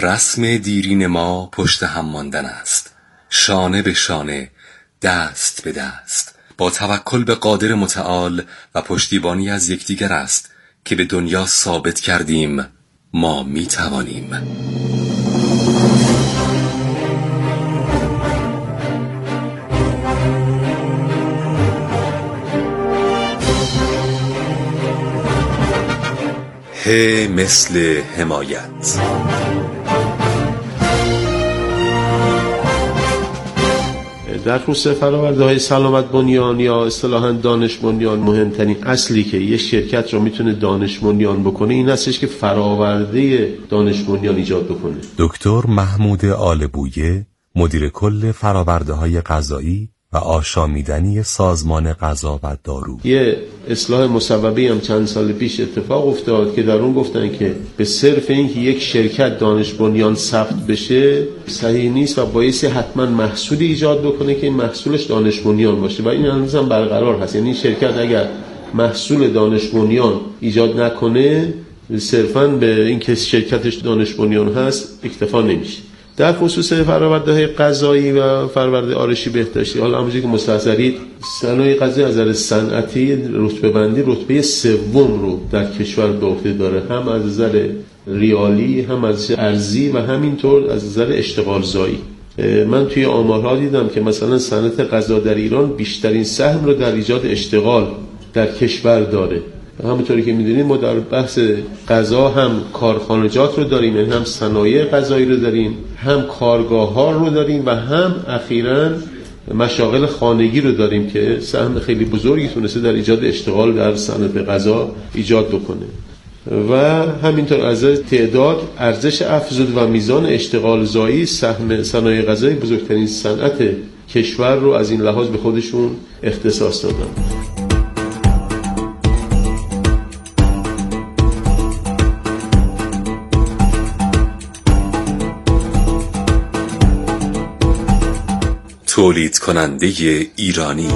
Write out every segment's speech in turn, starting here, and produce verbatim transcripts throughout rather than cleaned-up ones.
رسم دیرین ما پشت هم ماندن است، شانه به شانه، دست به دست، با توکل به قادر متعال و پشتیبانی از یکدیگر است که به دنیا ثابت کردیم ما می توانیم. ه مثل حمایت. در خصوص فرآورده‌های سلامت بنیان یا اصطلاحاً دانش بنیان، مهمترین اصلی که یک شرکت رو میتونه دانش بنیان بکنه این هستش که فرآورده دانش بنیان ایجاد بکنه. دکتر محمود آلبویه، مدیر کل فرآورده‌های غذایی و آشامیدنی سازمان غذا و دارو. یه اصلاح مصوبه‌ای هم چند سال پیش اتفاق افتاد که در اون گفتن که به صرف اینکه یک شرکت دانش بنیان ثبت بشه صحیح نیست و بایستی حتما محصولی ایجاد بکنه که این محصولش دانش بنیان باشه و این هنوز هم برقرار هست. یعنی شرکت اگر محصول دانش بنیان ایجاد نکنه صرفاً به اینکه شرکتش دانش بنیان هست اکتفا نمیشه. در خصوص فرآورده‌های غذایی و فرآورده آرایشی بهداشتی، حالا همونجوری که مستحضرید صنایع غذایی از نظر صنعتی رتبه بندی رتبه سوم رو در کشور به عهده داره، هم از نظر ریالی، هم از نظر ارزی و همینطور از نظر اشتغال زایی. من توی آمارها دیدم که مثلا صنعت غذا در ایران بیشترین سهم رو در ایجاد اشتغال در کشور داره. همونطوری که می‌دونید ما در بحث غذا هم کارخانجات رو داریم، یعنی هم صنایع غذایی رو داریم، هم کارگاه‌ها رو داریم و هم اخیراً مشاغل خانگی رو داریم که سهم خیلی بزرگی تونسته در ایجاد اشتغال در صنعت غذا ایجاد بکنه و همینطور از تعداد، ارزش افزوده و میزان اشتغال زایی سهم صنایع غذایی بزرگترین صنعت کشور رو از این لحاظ به خودشون اختصاص دادن. تولید کننده ایرانی.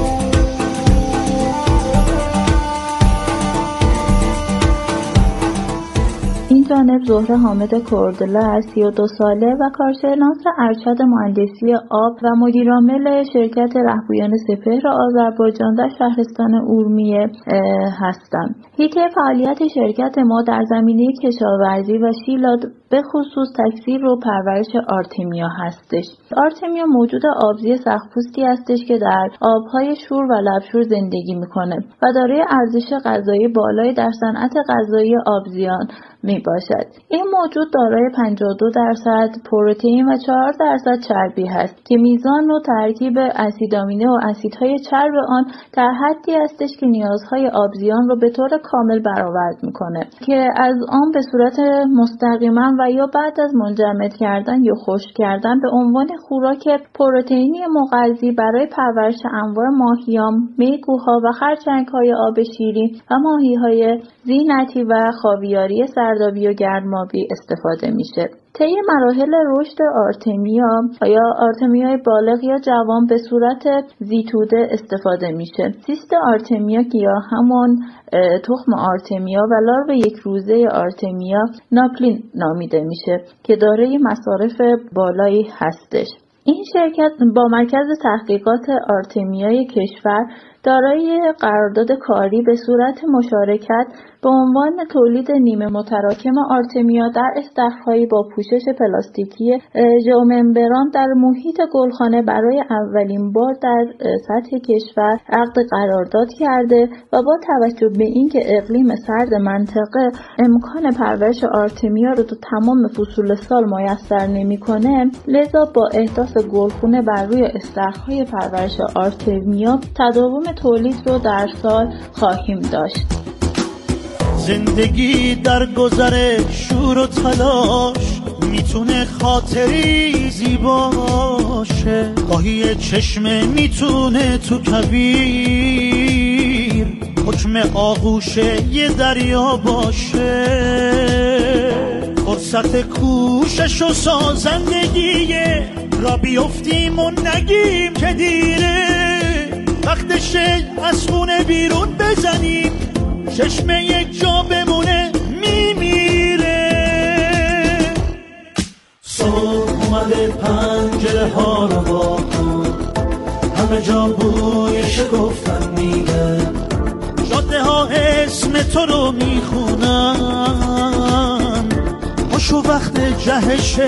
این جانب زهره حامد کردله، سی و دو ساله و کارشناس ارشد مهندسی آب و مدیرعامل شرکت رهبویان سپهر آذربایجان در شهرستان اورمیه هستم. حیطه فعالیت شرکت ما در زمینه کشاورزی و شیلات به خصوص تکثیر و پرورش آرتمیا هستش. آرتمیا موجود آبزی سخت‌پوستی هستش که در آبهای شور و لبشور زندگی میکنه و دارای ارزش غذایی بالایی در صنعت غذایی آبزیان می باشد. این موجود دارای پنجاه و دو درصد پروتئین و چهار درصد چربی هست که میزان و ترکیب اسید آمینه و اسیدهای چرب آن در حدی هستش که نیازهای آبزیان رو به طور کامل برآورد میکنه که از آن به صورت مستقیما و یا بعد از منجمد کردن یا خشک کردن به عنوان خوراک پروتئینی مغذی برای پرورش انواع ماهیان، میگوها و خرچنگ‌های آب شیرین و ماهی‌های زینتی و خاویاری سردابی و گرمابی استفاده میشه. طی مراحل رشد آرتمیا یا آرتمیای بالغ یا جوان به صورت زیتوده استفاده میشه. سیست آرتمیا یا همون تخم آرتمیا و لارو یک روزه آرتمیا ناپلین نامیده میشه که دارای مصارف بالایی هستش. این شرکت با مرکز تحقیقات آرتمیای کشور دارای قرارداد کاری به صورت مشارکت به عنوان تولید نیمه متراکم آرتمیا در استخرهایی با پوشش پلاستیکی ژئوممبران در محیط گلخانه برای اولین بار در سطح کشور عقد قرارداد کرده و با توجه به اینکه اقلیم سرد منطقه امکان پرورش آرتمیا رو تو تمام فصول سال میسر نمی‌کنه، لذا با احداث گلخونه بر روی استخرهای پرورش آرتمیا تداوم تولید رو در سال خواهیم داشت. زندگی در گذر شور و تلاش میتونه خاطری زیبا باشه، گاهی چشمه میتونه تو کویر حکم آغوش یه دریا باشه. فرصت کوشش و سازندگیه، را بیفتیم و نگیم که دیره، وقتشه از خونه بیرون بزنیم، چشمه یک جا بمونه میمیره. پنجره ها رو وا کن، همه جا بوی شکفتن میده، جاده ها اسم تو رو میخونن، پاشو وقت جهش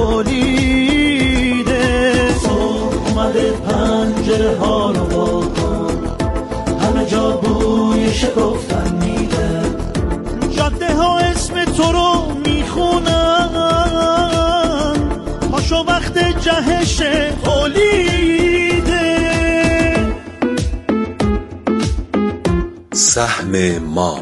تولیده. صبح اومده پنجره ها رو وا کن، همه جا بوی شکفتن میده، جاده ها اسم تو رو میخونن، پاشو وقت جهش تولیده. سهم ما.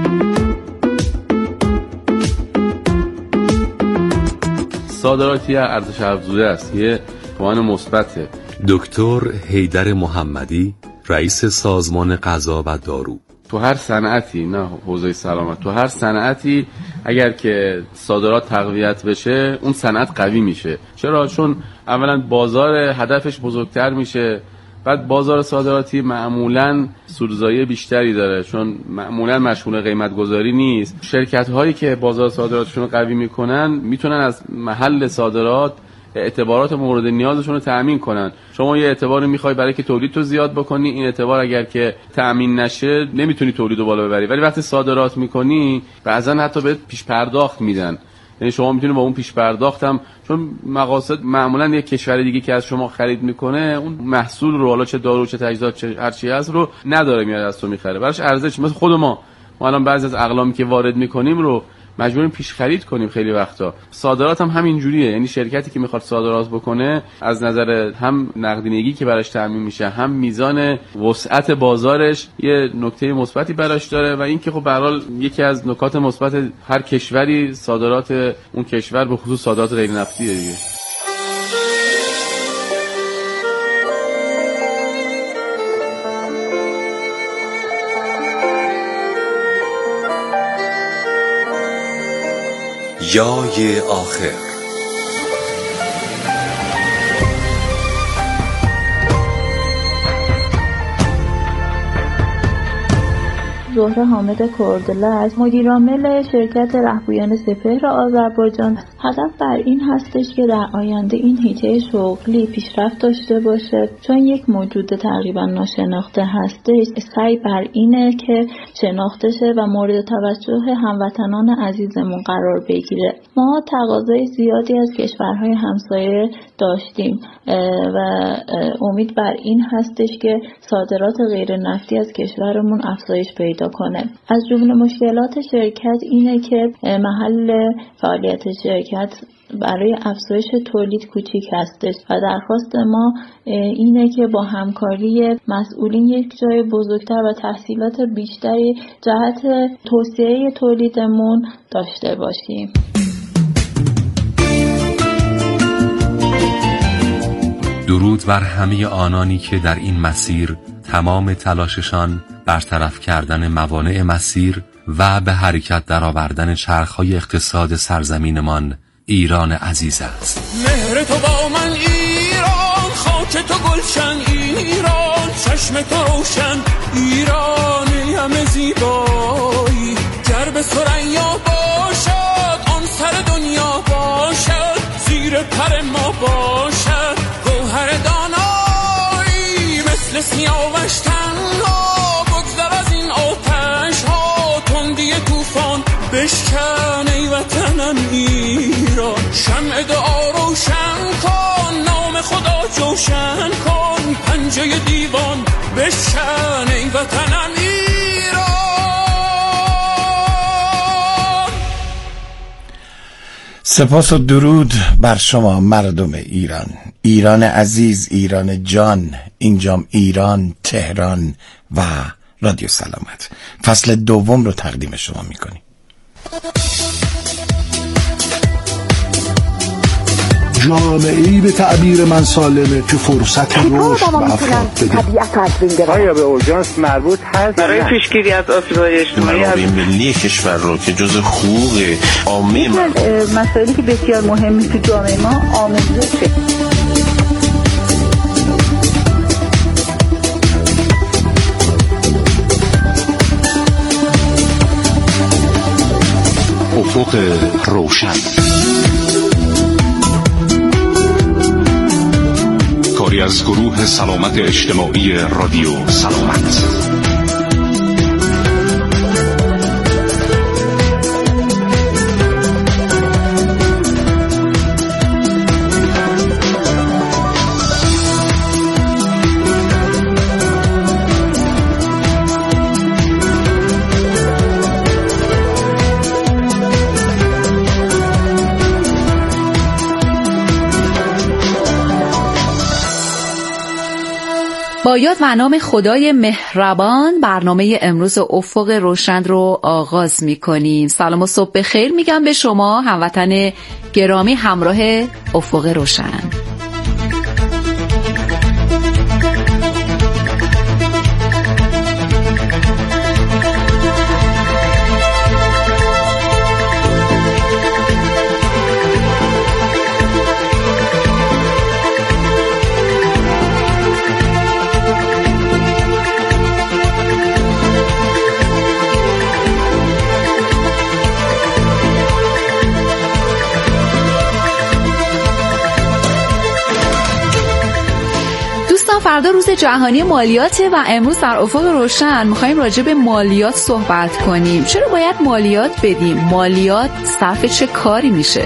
صادراتی ارزش افزوده است، یه توان مثبته. دکتر حیدر محمدی، رئیس سازمان غذا و دارو. تو هر صنعتی، نه حوزه سلامت، تو هر صنعتی اگر که صادرات تقویت بشه اون صنعت قوی میشه. چرا؟ چون اولا بازار هدفش بزرگتر میشه، بعد بازار صادراتی معمولاً سودزایی بیشتری داره چون معمولاً مشغول قیمت گذاری نیست. شرکت هایی که بازار صادراتشون رو قوی میکنن میتونن از محل صادرات اعتبارات مورد نیازشون رو تأمین کنن. شما یه اعتباری میخوای برای که تولید تو زیاد بکنی، این اعتبار اگر که تأمین نشه نمیتونی تولید رو بالا ببری، ولی وقتی صادرات میکنی بعضا حتی بهت پیش پرداخت میدن. یعنی شما میتونی با اون پیش پرداخت هم، چون مقاصد معمولا یک کشور دیگه که از شما خرید میکنه اون محصول رو، حالا چه دارو چه تجهیزات چه هر چی هست رو نداره، میاد از تو میخره، براش ارزش. مثل خود ما ما الان بعضی از اقلامی که وارد میکنیم رو مجبوریم پیش خرید کنیم خیلی وقتا. صادرات هم همین جوریه، یعنی شرکتی که میخواد صادرات بکنه از نظر هم نقدینگی که براش تامین میشه، هم میزان وسعت بازارش یه نکته مثبتی براش داره. و اینکه خب به هر حال یکی از نکات مثبت هر کشوری صادرات اون کشور به خصوص صادرات غیر نفتیه دیگه. یای آخر. زهره حامد کردلست، مدیرعامل شرکت رهبویان سپهر آذربایجان. هدف بر این هستش که در آینده این حیطه شغلی پیشرفت داشته باشه، چون یک موجود تقریبا ناشناخته هستش. سعی بر اینه که شناخته شه و مورد توجه هموطنان عزیزمون قرار بگیره. ما تقاضای زیادی از کشورهای همسایه داشتیم و امید بر این هستش که صادرات غیر نفتی از کشورمون افزایش پیدا کنه. از جمله مشکلات شرکت اینه که محل فعالیت شرکت برای افزایش تولید کوچیک هستش و درخواست ما اینه که با همکاری مسئولین یک جای بزرگتر و تحصیلات بیشتری جهت توسعه تولیدمون داشته باشیم. درود بر همه آنانی که در این مسیر تمام تلاششان برطرف کردن موانع مسیر و به حرکت درآوردن چرخ‌های اقتصاد سرزمینمان ایران عزیز است. مهر تو با من ایران، خاک تو گلشن ایران، چشم تو روشن ایرانی همه زیبایی، گر به ثریا باشد آن سر دنیا باشد، زیر پر ما باشد گوهر دانایی، مثل سیاوش تنها بگذر از این آتش ها، تندی طوفان بشکن ای وطنم ایران، شمع دعا روشن کن، نام خدا جوشن کن، پنجه دیوان بشکن ای وطنم ایران. سپاس و درود بر شما مردم ایران، ایران عزیز، ایران جان. اینجام ایران، تهران و رادیو سلامت. فصل دوم رو تقدیم شما میکنیم. جامعه‌ای به تعبیر من سالمه که فرصت رشد و افراد بده. آیا به اورژانس مربوط هست برای پیشگیری از آسیب‌های اجتماعی؟ منابع ملی کشور رو که جز حقوق عامه ما، مسائلی که بسیار مهمی تو جامعه ما آموزشه. افق روشن. از گروه سلامت اجتماعی رادیو سلامت. با یاد و نام خدای مهربان برنامه امروز افق روشن رو آغاز می‌کنیم. سلام و صبح بخیر میگم به شما هموطن گرامی همراه افق روشن. فردا روز جهانی مالیاته و امروز در افق روشن می‌خوایم راجع به مالیات صحبت کنیم. چرا باید مالیات بدیم؟ مالیات صرف چه کاری میشه؟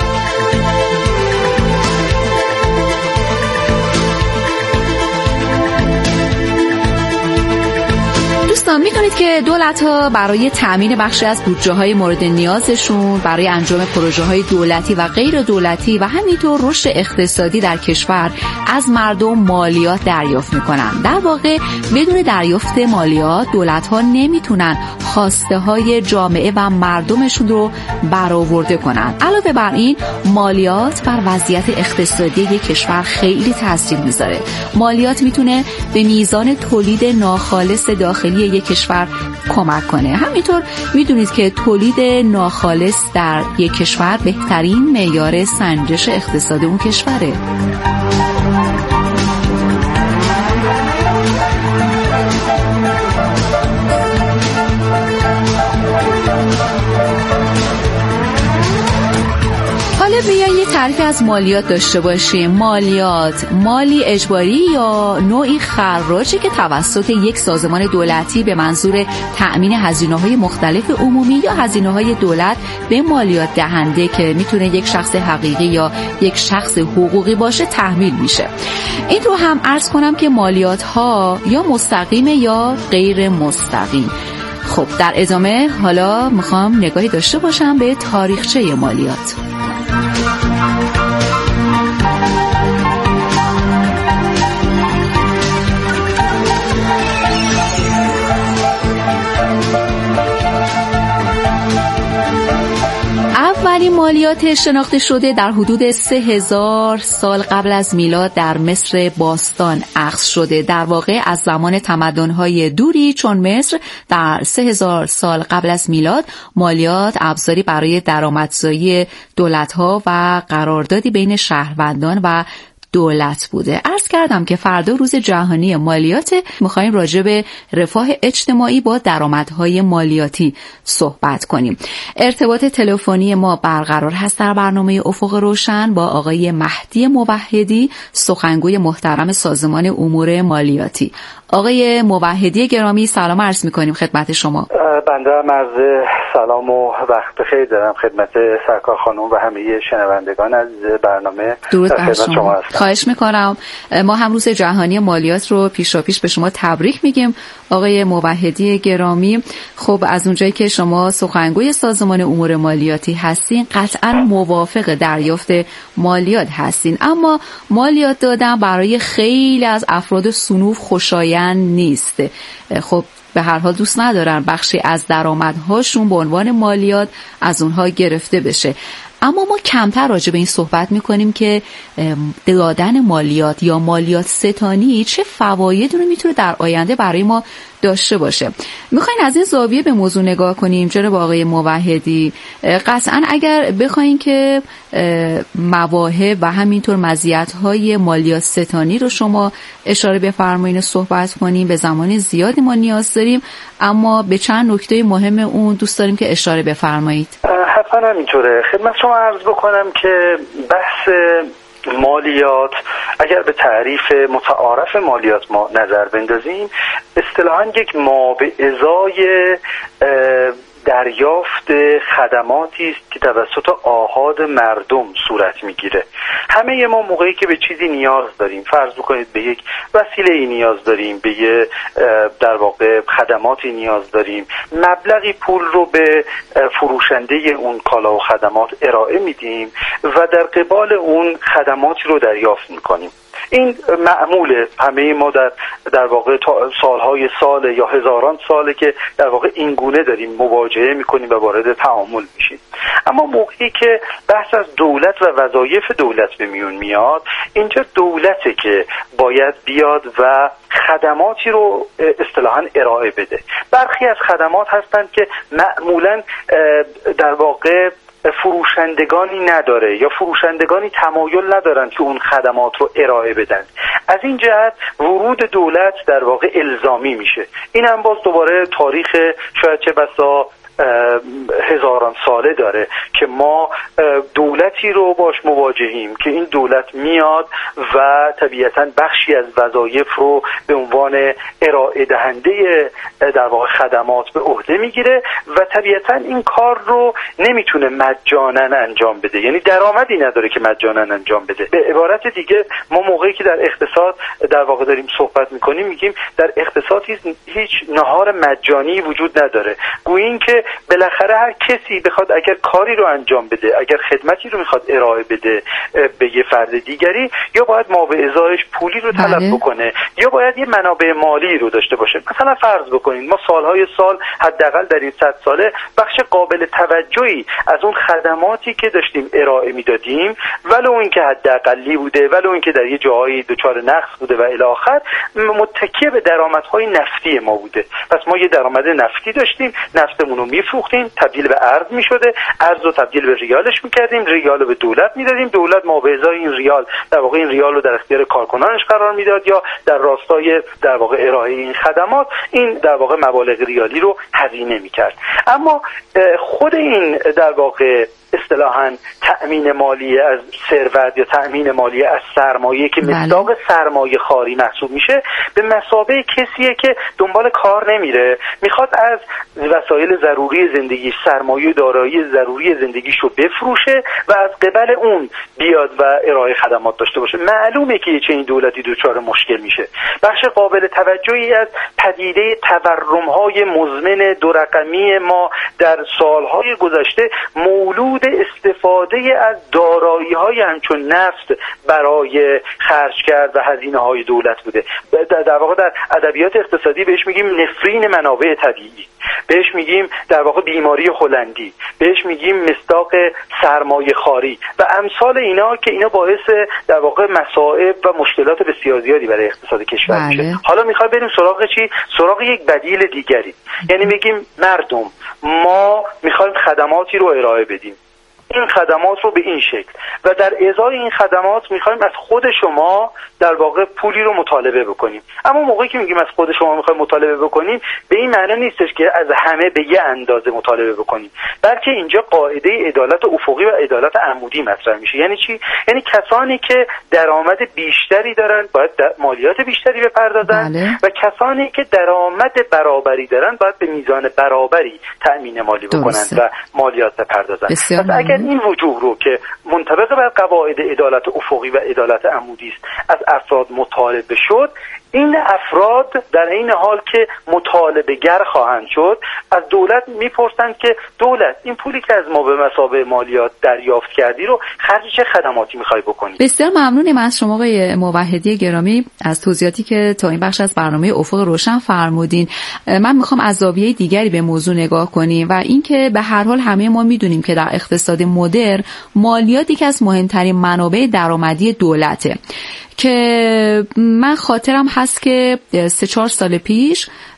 دوستان می‌دونید که دولت‌ها برای تأمین بخشی از بودجه‌های مورد نیازشون، برای انجام پروژه‌های دولتی و غیر دولتی و همینطور رشد اقتصادی در کشور از مردم مالیات دریافت می‌کنن. در واقع بدون دریافت مالیات دولت‌ها نمی‌تونن خواسته‌های جامعه و مردمشون رو برآورده کنن. علاوه بر این مالیات بر وضعیت اقتصادی یک کشور خیلی تاثیر می‌ذاره. مالیات می‌تونه به میزان تولید ناخالص داخلی یک کشور کمک کنه. همینطور میدونید که تولید ناخالص در یک کشور بهترین معیار سنجش اقتصاد اون کشوره. بیاین یه تعریف از مالیات داشته باشیم. مالیات مالی اجباری یا نوعی خراجی که توسط یک سازمان دولتی به منظور تأمین هزینه‌های مختلف عمومی یا هزینه‌های دولت به مالیات دهنده که میتونه یک شخص حقیقی یا یک شخص حقوقی باشه تحمیل میشه. این رو هم عرض کنم که مالیات ها یا مستقیمه یا غیر مستقیم. خب در ادامه حالا میخوام نگاهی داشته باشم به تاریخچه مالیات. اولین مالیات شناخته شده در حدود سه هزار سال قبل از میلاد در مصر باستان اخذ شده. در واقع از زمان تمدن‌های دوری چون مصر در سه هزار سال قبل از میلاد مالیات ابزاری برای درآمدزایی دولت‌ها و قراردادی بین شهروندان و دولت بوده. عرض کردم که فردا روز جهانی مالیات، می‌خوایم راجع به رفاه اجتماعی با درآمدهای مالیاتی صحبت کنیم. ارتباط تلفنی ما برقرار هست در برنامه افق روشن با آقای مهدی موحدی، سخنگوی محترم سازمان امور مالیاتی. آقای موحدی گرامی سلام عرض می‌کنیم خدمت شما. بنده هم عرض سلام و وقت بخیر دارم خدمت سرکار خانم و همه شنوندگان از برنامه. درود بر شما. خواهش میکنم. ما هم روز جهانی مالیات رو پیشا پیش به شما تبریک میگیم آقای موحدی گرامی. خب از اونجایی که شما سخنگوی سازمان امور مالیاتی هستین قطعا موافق دریافت مالیات هستین، اما مالیات دادن برای خیلی از افراد صنوف خوشایند نیست. خب به هر حال دوست ندارن بخشی از درآمدهاشون به عنوان مالیات از اونها گرفته بشه. اما ما کمتر راجع به این صحبت میکنیم که دادن مالیات یا مالیات ستانی چه فوایدی رو میتونه در آینده برای ما داشته باشه. میخواین از این زاویه به موضوع نگاه کنیم جناب آقای موحدی؟ قطعا اگر بخواین که مواهب و همینطور مزیت‌های مالیات ستانی رو شما اشاره بفرمایید و صحبت کنیم، به زمان زیادی ما نیاز داریم، اما به چند نکته مهم اون دوست داریم که اشاره بفرمایید. حتما همینطوره. خدمت شما عرض بکنم که بحث مالیات اگر به تعریف متعارف مالیات ما نظر بندازیم، اصطلاحاً یک ما به ازای دریافت خدماتی است که توسط آحاد مردم صورت میگیره. همه ما موقعی که به چیزی نیاز داریم، فرض بکنید به یک وسیله‌ای نیاز داریم، به یه در واقع خدماتی نیاز داریم، مبلغی پول رو به فروشنده اون کالا و خدمات ارائه میدیم و در قبال اون خدماتی رو دریافت میکنیم. این معموله، همه ما در در واقع سالهای سال یا هزاران ساله که در واقع این گونه داریم مواجهه میکنیم و وارد تعامل میشیم. اما موقعی که بحث از دولت و وظایف دولت به میون میاد، اینجا دولته که باید بیاد و خدماتی رو اصطلاحاً ارائه بده. برخی از خدمات هستند که معمولاً در واقع فروشندگانی نداره یا فروشندگانی تمایل ندارن که اون خدمات رو ارائه بدن. از این جهت ورود دولت در واقع الزامی میشه. این هم باز دوباره تاریخ شاید چه بسا هزاران ساله داره که ما دولتی رو باش مواجهیم که این دولت میاد و طبیعتاً بخشی از وظایف رو به عنوان ارائه دهنده در واقع خدمات به عهده میگیره و طبیعتاً این کار رو نمیتونه مجانا انجام بده، یعنی درآمدی نداره که مجانا انجام بده. به عبارت دیگه ما موقعی که در اقتصاد در واقع داریم صحبت میکنیم میگیم در اقتصاد هیچ نهار مجانی وجود نداره. گویین که بالاخره هر کسی بخواد اگر کاری رو انجام بده، اگر خدمتی رو میخواد ارائه بده به یه فرد دیگری، یا باید ما به ازایش پولی رو طلب بله. بکنه یا باید یه منابع مالی رو داشته باشه. مثلا فرض بکنید ما سالهای سال حداقل در این صد ساله بخش قابل توجهی از اون خدماتی که داشتیم ارائه میدادیم، ولو اینکه حداقلی بوده، ولو اینکه در یه جایی دچار نقص بوده و الی آخر، متکی به درآمدهای نفتی ما بوده. پس ما یه درآمد نفتی داشتیم، نفتمون رو میفروختیم، تبدیل به ارز میشده، ارز رو تبدیل به ریالش میکردیم، ریال رو به دولت میدادیم، دولت ما به ازای این ریال در واقع این ریال رو در اختیار کارکنانش قرار میداد یا در راستای در واقع ارائه این خدمات این در واقع مبالغ ریالی رو هزینه میکرد. اما خود این در واقع اصطلاحاً تأمین مالی از ثروت یا تأمین مالی از سرمایه که مصداق سرمایه خاری محسوب میشه، به مثابه کسیه که دنبال کار نمیره، میخواد از وسایل ضروری زندگی، سرمایه دارایی ضروری زندگیشو بفروشه و از قبل اون بیاد و ارائه خدمات داشته باشه. معلومه که چنین دولتی دچار مشکل میشه. بخش قابل توجهی از پدیده تورم‌های مزمن دو رقمی ما در سالهای گذشته مولود استفاده از دارایی‌های همچون نفت برای خرج کرد و هزینه‌های دولت بوده. در واقع در ادبیات اقتصادی بهش میگیم نفرین منابع طبیعی، بهش میگیم در واقع بیماری هلندی، بهش میگیم مصداق سرمایه خاری و امثال اینا که اینا باعث در واقع مصائب و مشکلات بسیار زیادی برای اقتصاد کشور میشه. حالا میخوایم بریم سراغ چی؟ سراغ یک بدیل دیگری، یعنی میگیم مردم ما میخوایم خدماتی رو ارائه بدیم، این خدمات رو به این شکل و در ازای این خدمات میخوایم از خود شما در واقع پولی رو مطالبه بکنیم. اما موقعی که میگیم از خود شما میخوایم مطالبه بکنیم، به این معنی نیستش که از همه به یه اندازه مطالبه بکنیم، بلکه اینجا قاعده عدالت افقی و عدالت عمودی مطرح میشه. یعنی چی؟ یعنی کسانی که درآمد بیشتری دارن باید مالیات بیشتری بپردازن بله. و کسانی که درآمد برابری دارن باید به میزان برابری تأمین مالی بکنن و مالیات بپردازن. پس اگر این وجوه رو که منطبق بر قواعد عدالت افقی و عدالت عمودی است از افراد مطالبه شد، این افراد در این حال که مطالبه گر خواهند شد از دولت میپرسند که دولت این پولی که از ما به مثابه مالیات دریافت کردی رو خرج چه خدماتی میخوای بکنی؟ بسیار ممنونیم از شما آقای موحدی گرامی از توضیحاتی که تا این بخش از برنامه افق روشن فرمودین. من میخوام از زاویه دیگری به موضوع نگاه کنیم و اینکه به هر حال همه ما میدونیم که در اقتصاد مدرن مالیات یکی از مهمترین منابع درآمدی دولته که من خاطرم هست که سه چهار سال پیش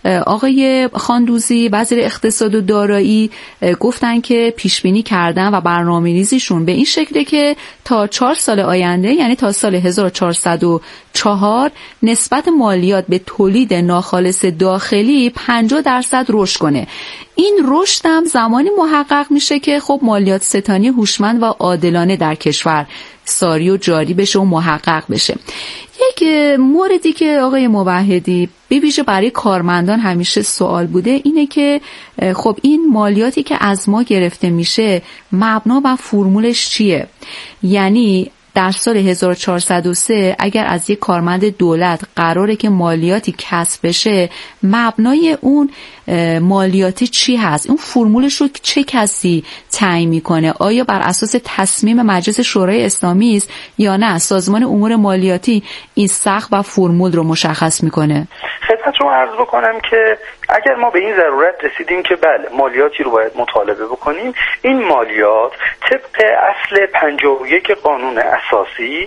آقای خاندوزی وزیر اقتصاد و دارایی گفتن که پیش بینی کردن و برنامه‌ریزیشون به این شکله که تا چهار سال آینده، یعنی تا سال هزار و چهارصد و چهار، نسبت مالیات به تولید ناخالص داخلی پنجاه درصد رشد کنه. این رشد هم زمانی محقق میشه که خب مالیات ستانی هوشمند و عادلانه در کشور ساری و جاری بشه و محقق بشه. یک موردی که آقای موحدی به ویژه برای کارمندان همیشه سوال بوده اینه که خب این مالیاتی که از ما گرفته میشه مبنا و فرمولش چیه؟ یعنی در سال هزار و چهارصد و سه اگر از یک کارمند دولت قراره که مالیاتی کسب بشه، مبنای اون مالیاتی چی هست؟ اون فرمولش رو چه کسی تعیین میکنه؟ آیا بر اساس تصمیم مجلس شورای اسلامی است یا نه سازمان امور مالیاتی این سقف و فرمول رو مشخص میکنه؟ خدمت رو عرض بکنم که اگر ما به این ضرورت رسیدیم که بله مالیاتی رو باید مطالبه بکنیم، این مالیات طبق اصل پنجاه و یک قانون اساسی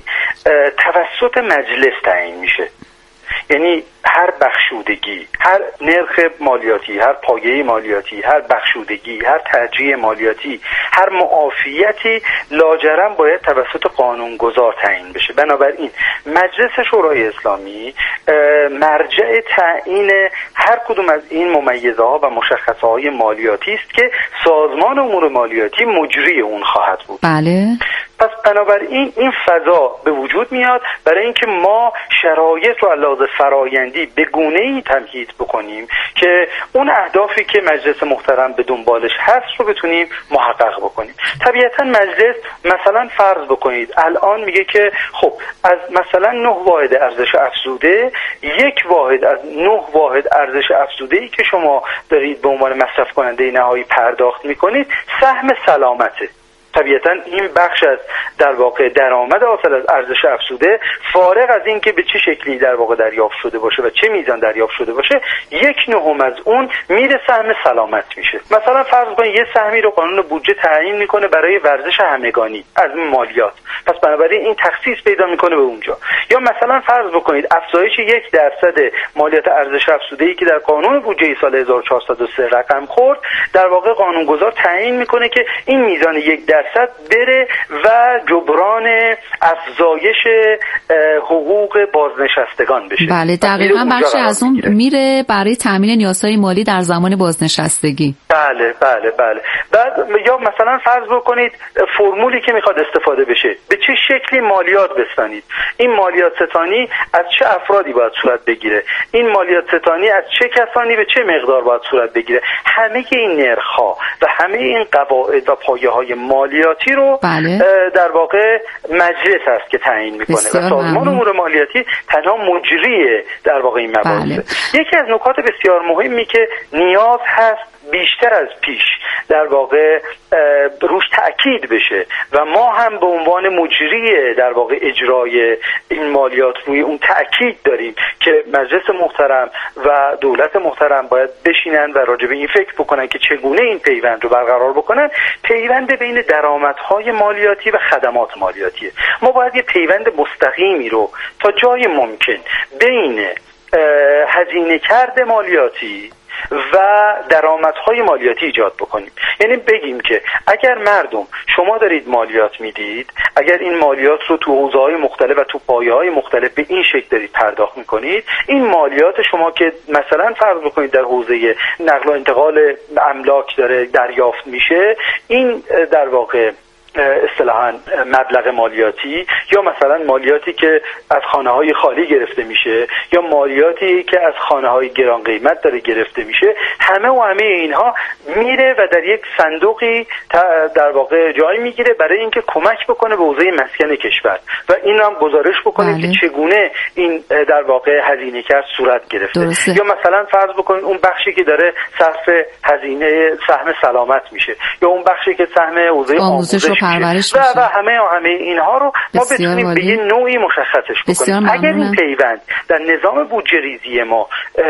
توسط مجلس تعیین میشه. یعنی هر بخشودگی، هر نرخ مالیاتی، هر پایه مالیاتی، هر بخشودگی، هر ترجیح مالیاتی، هر معافیتی لاجرم باید توسط قانونگذار تعیین بشه. بنابراین مجلس شورای اسلامی مرجع تعیین هر کدوم از این ممیزه ها و مشخصه های مالیاتی است که سازمان امور مالیاتی مجری اون خواهد بود. بله. پس بنابراین این فضا به وجود میاد برای اینکه ما شرایط رو علاوه فرآیندی به گونه‌ای تمهید بکنیم که اون اهدافی که مجلس محترم به دنبالش هست رو بتونیم محقق بکنیم. طبیعتا مجلس مثلا فرض بکنید الان میگه که خب از مثلا نه واحد ارزش افزوده، یک واحد از نه واحد ارزش افزوده‌ای که شما دارید به عنوان مصرف کننده نهایی پرداخت میکنید سهم سلامته. طبیعتا این بخش از در واقع درآمد حاصل از ارزش افزوده، فارغ از این که به چه شکلی در واقع دریافت شده باشه و چه میزان دریافت شده باشه، یک نهم از اون میره سهم سلامت میشه. مثلا فرض کنید یه سهمی رو قانون بودجه تعیین میکنه برای ورزش همگانی از مالیات، پس بنابراین این تخصیص پیدا میکنه به اونجا. یا مثلا فرض بکنید افزایش یک درصد مالیات ارزش افزوده‌ای که در قانون بودجه سال هزار و چهارصد و سه رقم خورد، در واقع قانونگذار تعیین میکنه که این میزان یک درصد بره و جبران افزایش حقوق بازنشستگان بشه. بله دقیقاً بخشی از اون میره برای تامین نیازهای مالی در زمان بازنشستگی. بله بله بله. بعد یا مثلا فرض بکنید فرمولی که میخواد استفاده بشه، به چه شکلی مالیات بستانید. این مالیات ستانی از چه افرادی باید صورت بگیره؟ این مالیات ستانی از چه کسانی به چه مقدار باید صورت بگیره؟ همه این نرخ‌ها و همه این قواعد و پایه‌های مالیاتی رو بله. در واقع مجلس هست که تعیین میکنه و سازمان امور مالیاتی تنها مجری در واقع این مباحث. بله. یکی از نکات بسیار مهمی که نیاز هست بیشتر از پیش در واقع روش تأکید بشه و ما هم به عنوان مجری در واقع اجرای این مالیات روی اون تأکید داریم که مجلس محترم و دولت محترم باید بشینن و راجع به این فکر بکنن که چگونه این پیوند رو برقرار بکنن. پیوند بین درآمدهای مالیاتی و خدمات مالیاتیه. ما باید یه پیوند مستقیمی رو تا جای ممکن بین هزینه کرده مالیاتی و درآمدهای مالیاتی ایجاد بکنیم. یعنی بگیم که اگر مردم شما دارید مالیات میدید، اگر این مالیات رو تو حوزه‌های مختلف و تو پایه‌های مختلف به این شکل دارید پرداخت میکنید، این مالیات شما که مثلا فرض بکنید در حوزه نقل و انتقال املاک داره دریافت میشه، این در واقع اصطلاحاً مبلغ مالیاتی یا مثلا مالیاتی که از خانه‌های خالی گرفته میشه یا مالیاتی که از خانه‌های گران قیمت داره گرفته میشه، همه و همه اینها میره و در یک صندوقی در واقع جای میگیره برای اینکه کمک بکنه به حوزه مسکن کشور و این هم گزارش بکنیم که چگونه این در واقع هزینه کرد صورت گرفته. درسته. یا مثلا فرض بکنید اون بخشی که داره صرف هزینه سهم سلامت میشه یا اون بخشی که سهم حوزه آموزش و, و همه و همه اینها رو ما بتونیم به یه نوعی مشخصش بکنیم. اگر این پیوند در نظام بودجه ریزی ما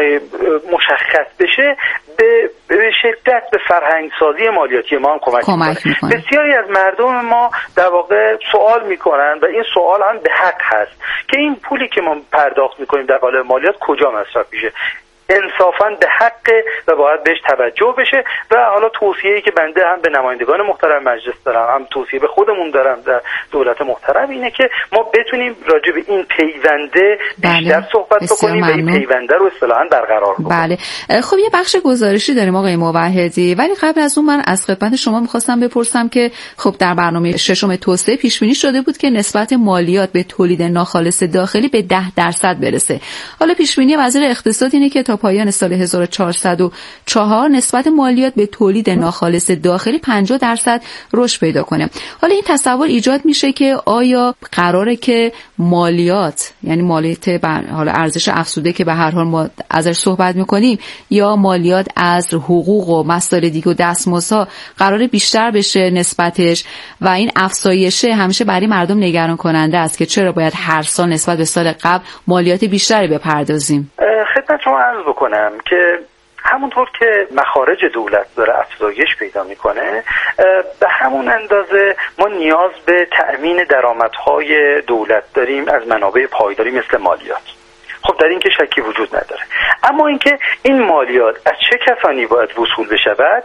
مشخص بشه، به, به شدت به فرهنگ سازی مالیاتی ما هم کمک, کمک میکنه. بسیاری از مردم ما در واقع سوال میکنن و این سوال هم به حق هست که این پولی که ما پرداخت میکنیم در قالب مالیات کجا مصرف میشه. انصافاً به حق و باید بهش توجه بشه. و حالا توصیه‌ای که بنده هم به نمایندگان محترم مجلس دارم، هم توصیه به خودمون دارم در دولت محترم، اینه که ما بتونیم راجع به این پیونده بیشتر بله. صحبت بکنیم و این پیونده رو اصطلاحاً برقرار کنیم. بله. خب یه بخش گزارشی داریم آقای موحدی، ولی قبل از اون من از خدمت شما می‌خواستم بپرسم که خب در برنامه ششم توسعه پیش بینی شده بود که نسبت مالیات به تولید ناخالص داخلی به ده درصد برسه. حالا پیش بینی وزیر اقتصاد اینه که تا پایان سال هزار و چهارصد و چهار نسبت مالیات به تولید ناخالص داخلی پنجاه درصد رشد پیدا کنه. حالا این تصور ایجاد میشه که آیا قراره که مالیات، یعنی مالیات بر حالا ارزش افزوده که به هر حال ما ازش صحبت میکنیم، یا مالیات از حقوق و مسائل دیگه و دستمزدها قراره بیشتر بشه نسبتش و این افزایش همیشه برای مردم نگران کننده است که چرا باید هر سال نسبت به سال قبل مالیات بیشتری بپردازیم؟ خدمت شما عرض بکنم که همونطور که مخارج دولت داره افزایش پیدا میکنه، به همون اندازه ما نیاز به تأمین درآمدهای دولت داریم از منابع پایداری مثل مالیات. خب در این که شکی وجود نداره، اما اینکه این مالیات از چه کسانی باید وصول بشود،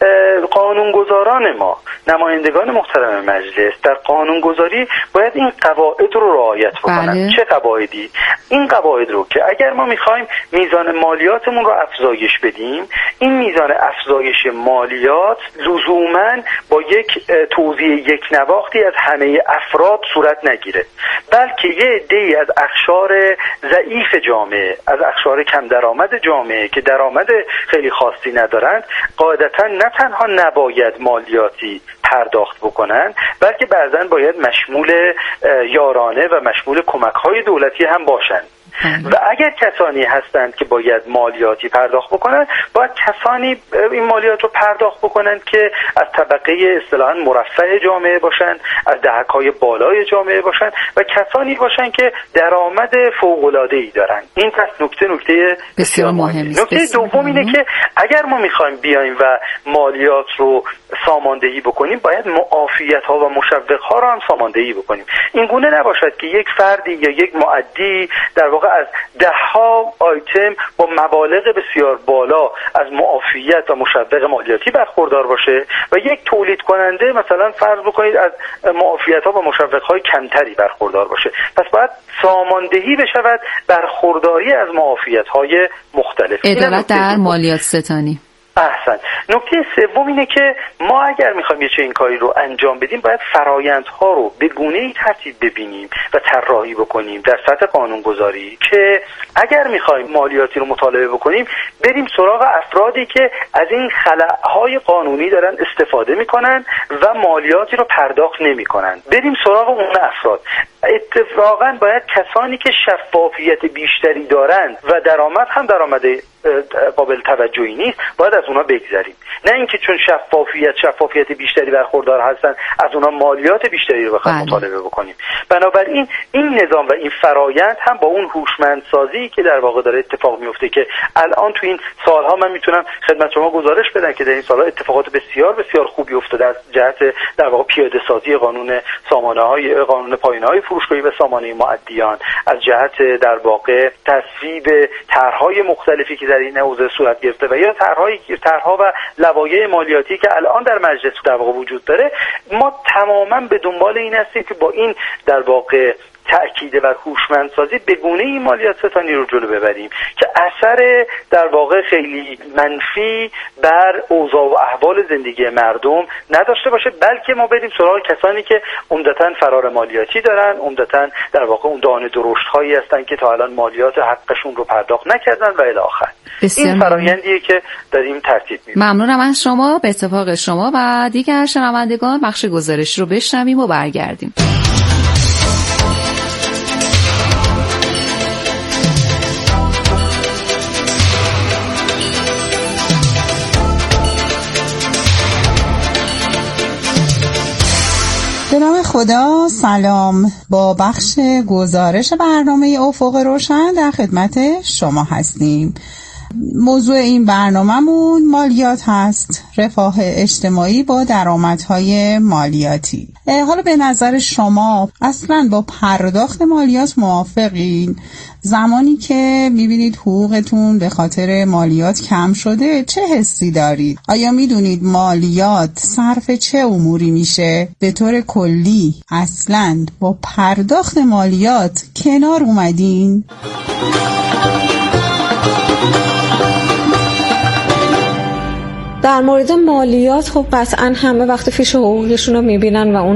قانونگذاران ما، نمایندگان محترم مجلس در قانونگذاری باید این قواعد رو رعایت بکنن. بله. چه قواعدی؟ این قواعد رو که اگر ما میخوایم میزان مالیاتمون رو افزایش بدیم، این میزان افزایش مالیات لزوماً با یک توزیع یک نواختی از همه افراد صورت نگیره، بلکه یه عده‌ای از اقشار ضعیف جامعه، از اقشار کم درآمد جامعه که درآمد خیلی خاصی ندارند، قاعدتاً نه تنها نباید مالیاتی پرداخت بکنن، بلکه بعضاً باید مشمول یارانه و مشمول کمک‌های دولتی هم باشند. و اگر کسانی هستند که باید مالیاتی پرداخت بکنن، باید کسانی این مالیات رو پرداخت بکنن که از طبقه اصطلاحاً مرفه جامعه باشند، از دهک‌های بالای جامعه باشند و کسانی باشند که درآمد فوق‌العاده‌ای دارن. این پس نکته نکته بسیار مهمی است. نکته دوم اینه که اگر ما می‌خوایم بیایم و مالیات رو ساماندهی بکنیم، باید معافیت‌ها و مشوق‌ها رو هم ساماندهی بکنیم. این گونه نباشد که یک فردی یا یک مؤدی در واقع از ده ها آیتم با مبالغ بسیار بالا از معافیت و مشوق مالیاتی برخوردار باشه و یک تولید کننده مثلا فرض بکنید از معافیت ها و مشوق های کمتری برخوردار باشه. پس باید ساماندهی بشود برخورداری از معافیت های مختلف. عدالت در مالیات ستانی. احسن. نکته سوم اینه که ما اگر میخوایم یه چنین کاری رو انجام بدیم، باید فرایندها رو به گونه‌ای ترتیب ببینیم و طراحی بکنیم در سطح قانونگذاری که اگر میخوایم مالیاتی رو مطالبه بکنیم، بریم سراغ افرادی که از این خلأهای قانونی دارن استفاده میکنن و مالیاتی رو پرداخت نمیکنن. بریم سراغ اون افراد. اتفاقا باید کسانی که شفافیت بیشتری دارند و درآمد هم درآمد قابل توجهی نیست، باید از اونها بگذریم. نه اینکه چون شفافیت شفافیت بیشتری برخوردار هستن از اونها مالیات بیشتری رو بخوایم مطالبه بکنیم. بنابراین این نظام و این فرایند هم با اون هوشمندسازی که در واقع داره اتفاق میفته که الان تو این سالها من میتونم خدمت شما گزارش بدم که در این سالها اتفاقات بسیار بسیار خوبی افتاده از جهت در واقع پیاده سازی قانون سامانه‌های قانون پایانه‌های فروشگاهی و سامانه مؤدیان، از جهت در واقع تصویب طرح‌های مختلفی که در این حوزه صورت گرفته و یا طرح‌های طرح‌ها و لوایح مالیاتی که الان در مجلس در واقع وجود داره. ما تماماً به دنبال این هستیم که با این در واقع تأکید و هوشمندسازی به گونه این مالیات ستانی رو جلو ببریم که اثر در واقع خیلی منفی بر اوضاع و احوال زندگی مردم نداشته باشه، بلکه ما بریم سراغ کسانی که عمدتاً فرار مالیاتی دارن، عمدتاً در واقع اون دانه درشت هایی هستن که تا الان مالیات حقشون رو پرداخت نکردن و الی آخر. این فرآیندیه که داریم ترتیب میدیم. ممنونم از شما. به اتفاق شما و دیگر شنوندگان بخش گزارش رو بشنویم و برگردیم. به نام خدا. سلام، با بخش گزارش برنامه افق روشن در خدمت شما هستیم. موضوع این برنامه‌مون مالیات هست، رفاه اجتماعی با درآمدهای مالیاتی. حالا به نظر شما اصلا با پرداخت مالیات موافقین؟ زمانی که میبینید حقوقتون به خاطر مالیات کم شده چه حسی دارید؟ آیا میدونید مالیات صرف چه اموری میشه؟ به طور کلی اصلا با پرداخت مالیات کنار اومدین؟ در مورد مالیات خب قطعا همه وقتی فیش حقوقشون رو میبینن و اون